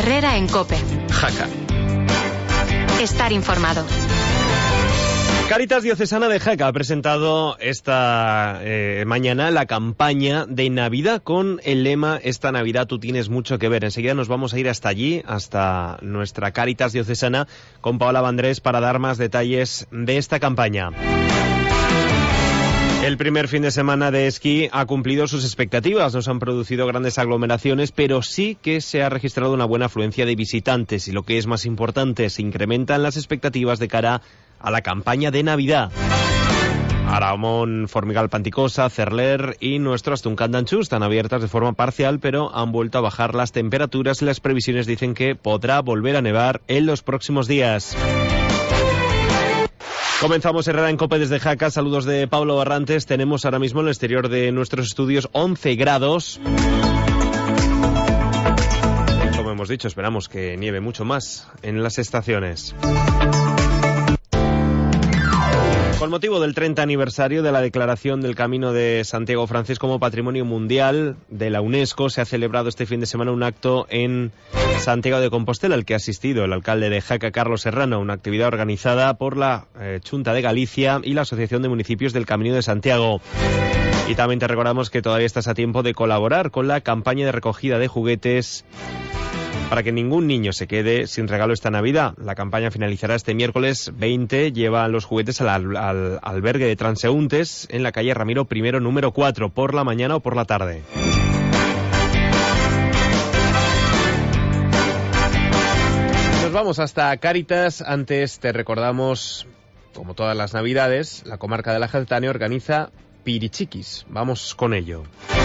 Herrera en COPE. Jaca. Estar informado. Cáritas Diocesana de Jaca ha presentado esta mañana la campaña de Navidad con el lema "Esta Navidad tú tienes mucho que ver". Enseguida nos vamos a ir hasta allí, hasta nuestra Cáritas Diocesana, con Paola Vandrés para dar más detalles de esta campaña. El primer fin de semana de esquí ha cumplido sus expectativas. No se han producido grandes aglomeraciones, pero sí que se ha registrado una buena afluencia de visitantes y, lo que es más importante, se incrementan las expectativas de cara a la campaña de Navidad. Aramón, Formigal Panticosa, Cerler y nuestro Astuncán d'Anxús están abiertas de forma parcial, pero han vuelto a bajar las temperaturas y las previsiones dicen que podrá volver a nevar en los próximos días. Comenzamos Herrera en COPE desde Jaca. Saludos de Pablo Barrantes. Tenemos ahora mismo en el exterior de nuestros estudios 11 grados. Como hemos dicho, esperamos que nieve mucho más en las estaciones. Con motivo del 30 aniversario de la declaración del Camino de Santiago francés como Patrimonio Mundial de la UNESCO, se ha celebrado este fin de semana un acto en Santiago de Compostela, al que ha asistido el alcalde de Jaca, Carlos Serrano, una actividad organizada por la Xunta de Galicia y la Asociación de Municipios del Camino de Santiago. Y también te recordamos que todavía estás a tiempo de colaborar con la campaña de recogida de juguetes para que ningún niño se quede sin regalo esta Navidad. La campaña finalizará este miércoles 20. Llevan los juguetes al albergue de transeúntes en la calle Ramiro I, número 4, por la mañana o por la tarde. Nos vamos hasta Cáritas. Antes te recordamos, como todas las Navidades, la comarca de la Jacetania organiza Pirichiquis. Vamos con ello.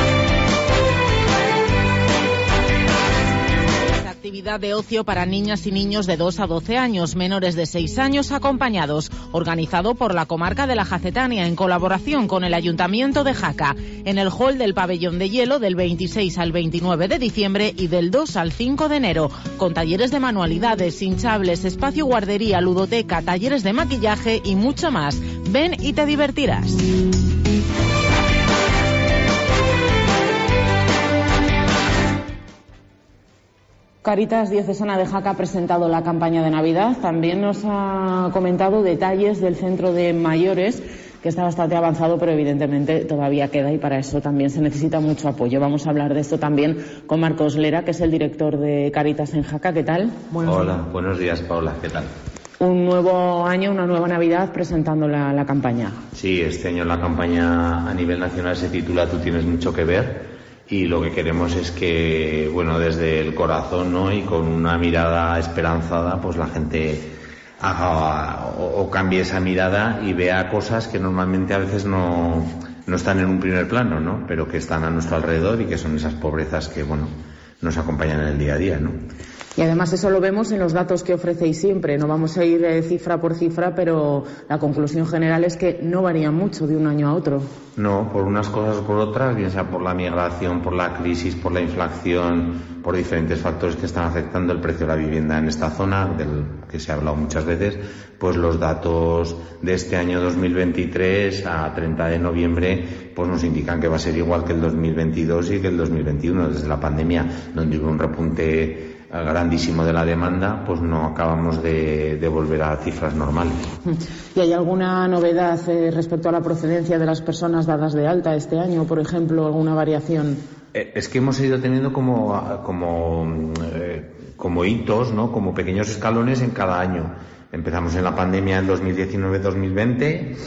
Actividad de ocio para niñas y niños de 2 a 12 años, menores de 6 años acompañados, organizado por la comarca de la Jacetania en colaboración con el Ayuntamiento de Jaca, en el hall del Pabellón de Hielo del 26 al 29 de diciembre y del 2 al 5 de enero, con talleres de manualidades, hinchables, espacio guardería, ludoteca, talleres de maquillaje y mucho más. Ven y te divertirás. Cáritas Diocesana de Jaca ha presentado la campaña de Navidad. También nos ha comentado detalles del centro de mayores, que está bastante avanzado, pero evidentemente todavía queda y para eso también se necesita mucho apoyo. Vamos a hablar de esto también con Marcos Lera, que es el director de Cáritas en Jaca. ¿Qué tal? Hola, buenos días, Paula. ¿Qué tal? Un nuevo año, una nueva Navidad presentando la campaña. Sí, este año la campaña a nivel nacional se titula Tú tienes mucho que ver. Y lo que queremos es que, bueno, desde el corazón, ¿no?, y con una mirada esperanzada, pues la gente haga o cambie esa mirada y vea cosas que normalmente a veces no están en un primer plano, ¿no?, pero que están a nuestro alrededor y que son esas pobrezas que, bueno, nos acompañan en el día a día, ¿no? Y además eso lo vemos en los datos que ofrecéis siempre. No vamos a ir cifra por cifra, pero la conclusión general es que no varía mucho de un año a otro. No, por unas cosas o por otras, bien sea por la migración, por la crisis, por la inflación, por diferentes factores que están afectando el precio de la vivienda en esta zona, del que se ha hablado muchas veces, pues los datos de este año 2023 a 30 de noviembre pues nos indican que va a ser igual que el 2022 y que el 2021. Desde la pandemia, donde hubo un repunte grandísimo de la demanda, pues no acabamos de volver a cifras normales. ¿Y hay alguna novedad respecto a la procedencia de las personas dadas de alta este año, por ejemplo, alguna variación? Es que hemos ido teniendo como hitos, ¿no?, como pequeños escalones en cada año. Empezamos en la pandemia en 2019-2020.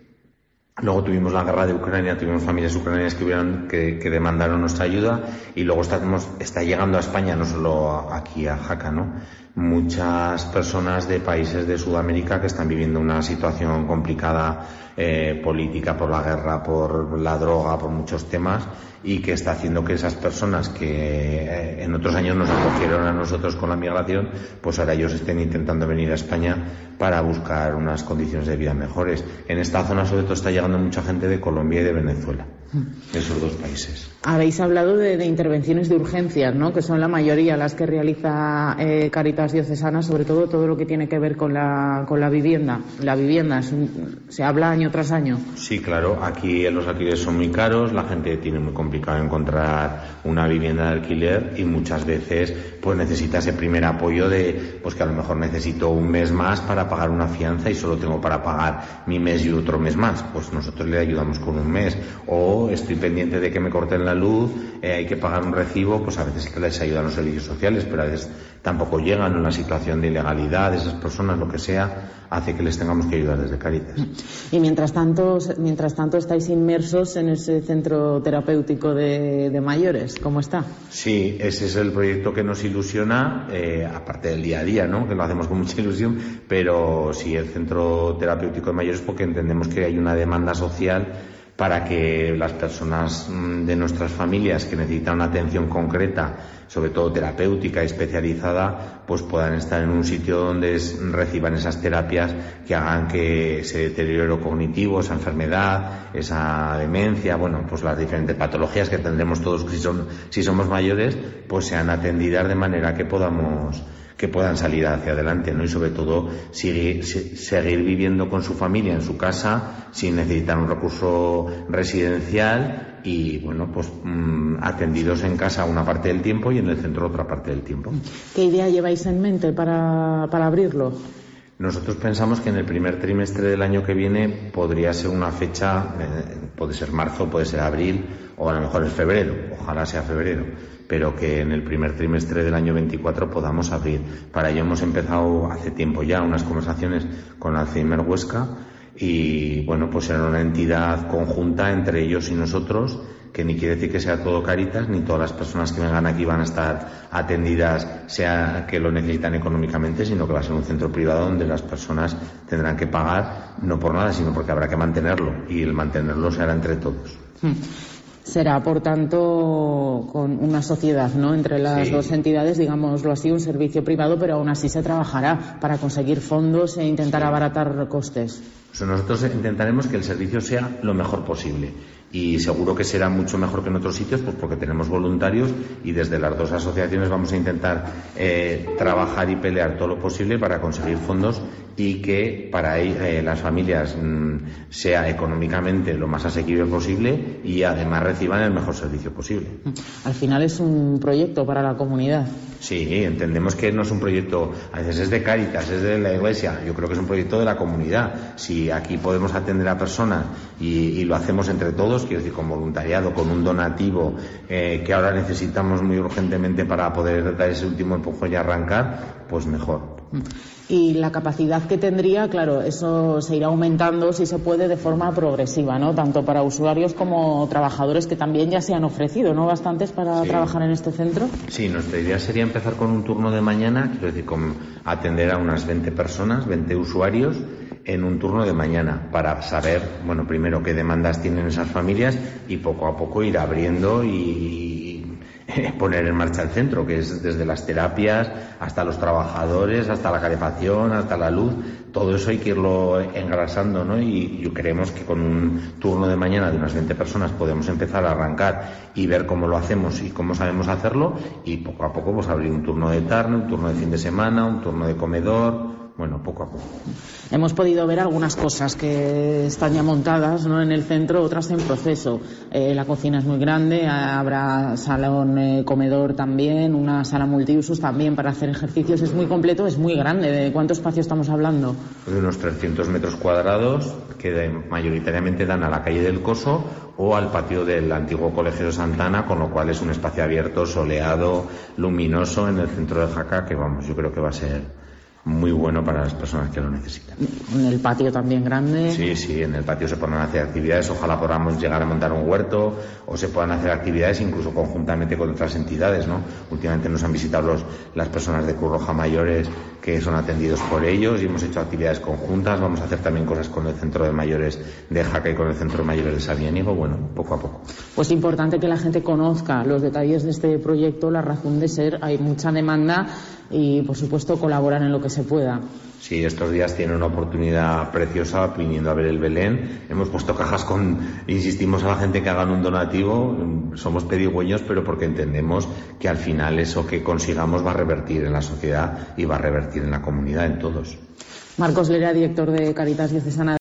Luego tuvimos la guerra de Ucrania, tuvimos familias ucranianas que demandaron nuestra ayuda, y luego está llegando a España, no solo aquí a Jaca, ¿no?, muchas personas de países de Sudamérica que están viviendo una situación complicada, política, por la guerra, por la droga, por muchos temas, y que está haciendo que esas personas que en otros años nos acogieron a nosotros con la migración, pues ahora ellos estén intentando venir a España para buscar unas condiciones de vida mejores. En esta zona sobre todo está llegando mucha gente de Colombia y de Venezuela, esos dos países. Habéis hablado de intervenciones de urgencias, ¿no?, que son la mayoría las que realiza Cáritas Diocesana, sobre todo lo que tiene que ver con la vivienda. La vivienda se habla año tras año. Sí, claro, aquí los alquileres son muy caros, la gente tiene muy complicado encontrar una vivienda de alquiler y muchas veces pues necesita ese primer apoyo de pues que a lo mejor necesito un mes más para pagar una fianza y solo tengo para pagar mi mes y otro mes más. Pues nosotros le ayudamos con un mes. O estoy pendiente de que me corten la luz, hay que pagar un recibo, pues a veces que les ayudan los servicios sociales, pero a veces tampoco llegan en una situación de ilegalidad, esas personas, lo que sea, hace que les tengamos que ayudar desde Cáritas. Y mientras tanto estáis inmersos en ese centro terapéutico de mayores, ¿cómo está? Sí, ese es el proyecto que nos ilusiona, aparte del día a día, ¿no?, que lo hacemos con mucha ilusión, pero sí, el centro terapéutico de mayores, porque entendemos que hay una demanda social para que las personas de nuestras familias que necesitan una atención concreta, sobre todo terapéutica y especializada, pues puedan estar en un sitio donde reciban esas terapias que hagan que ese deterioro cognitivo, esa enfermedad, esa demencia, bueno, pues las diferentes patologías que tendremos todos si somos mayores, pues sean atendidas de manera que puedan salir hacia adelante, ¿no? Y sobre todo seguir viviendo con su familia en su casa sin necesitar un recurso residencial y, bueno, pues atendidos en casa una parte del tiempo y en el centro otra parte del tiempo. ¿Qué idea lleváis en mente para abrirlo? Nosotros pensamos que en el primer trimestre del año que viene podría ser una fecha, puede ser marzo, puede ser abril o a lo mejor es febrero, ojalá sea febrero, pero que en el primer trimestre del año 24 podamos abrir. Para ello hemos empezado hace tiempo ya unas conversaciones con Alzheimer Huesca y, bueno, pues era una entidad conjunta entre ellos y nosotros, que ni quiere decir que sea todo Cáritas, ni todas las personas que vengan aquí van a estar atendidas, sea que lo necesitan económicamente, sino que va a ser un centro privado donde las personas tendrán que pagar, no por nada, sino porque habrá que mantenerlo, y el mantenerlo se hará entre todos. Será, por tanto, con una sociedad, ¿no?, entre las dos entidades, digámoslo así, un servicio privado, pero aún así se trabajará para conseguir fondos e intentar abaratar costes. Nosotros intentaremos que el servicio sea lo mejor posible. Y seguro que será mucho mejor que en otros sitios, pues porque tenemos voluntarios y desde las dos asociaciones vamos a intentar trabajar y pelear todo lo posible para conseguir fondos y que para las familias sea económicamente lo más asequible posible y además reciban el mejor servicio posible. Al final es un proyecto para la comunidad. Sí, entendemos que no es un proyecto, a veces es de Cáritas, es de la Iglesia, yo creo que es un proyecto de la comunidad. Si aquí podemos atender a personas y lo hacemos entre todos, quiero decir, con voluntariado, con un donativo que ahora necesitamos muy urgentemente para poder dar ese último empujón y arrancar, pues mejor. Y la capacidad que tendría, claro, eso se irá aumentando, si se puede, de forma progresiva, ¿no?, tanto para usuarios como trabajadores que también ya se han ofrecido, ¿no?, bastantes para trabajar en este centro. Sí, nuestra idea sería empezar con un turno de mañana, quiero decir, con atender a unas 20 personas, 20 usuarios, en un turno de mañana, para saber, bueno, primero qué demandas tienen esas familias y poco a poco ir abriendo y poner en marcha el centro, que es desde las terapias hasta los trabajadores, hasta la calefacción, hasta la luz, todo eso hay que irlo engrasando, ¿no? Y creemos que con un turno de mañana de unas 20 personas podemos empezar a arrancar y ver cómo lo hacemos y cómo sabemos hacerlo, y poco a poco pues abrir un turno de tarde, un turno de fin de semana, un turno de comedor. Bueno, poco a poco. Hemos podido ver algunas cosas que están ya montadas, ¿no?, en el centro, otras en proceso. La cocina es muy grande, habrá salón comedor también, una sala multiusos también para hacer ejercicios. Es muy completo, es muy grande. ¿De cuánto espacio estamos hablando? De unos 300 metros cuadrados que mayoritariamente dan a la calle del Coso o al patio del antiguo Colegio de Santa Ana, con lo cual es un espacio abierto, soleado, luminoso en el centro de Jaca, que vamos, yo creo que va a ser muy bueno para las personas que lo necesitan. En el patio también grande. Sí, en el patio se pueden hacer actividades, ojalá podamos llegar a montar un huerto o se puedan hacer actividades incluso conjuntamente con otras entidades, ¿no? Últimamente nos han visitado las personas de Cruz Roja mayores que son atendidos por ellos y hemos hecho actividades conjuntas. Vamos a hacer también cosas con el centro de mayores de Jaca y con el centro de mayores de Sabienigo, bueno, poco a poco. Pues importante que la gente conozca los detalles de este proyecto, la razón de ser. Hay mucha demanda y, por supuesto, colaborar en lo que se pueda. Sí, estos días tienen una oportunidad preciosa viniendo a ver el Belén. Hemos puesto cajas insistimos a la gente que hagan un donativo. Somos pedigüeños, pero porque entendemos que al final eso que consigamos va a revertir en la sociedad y va a revertir en la comunidad, en todos. Marcos Lera, director de Cáritas Diocesana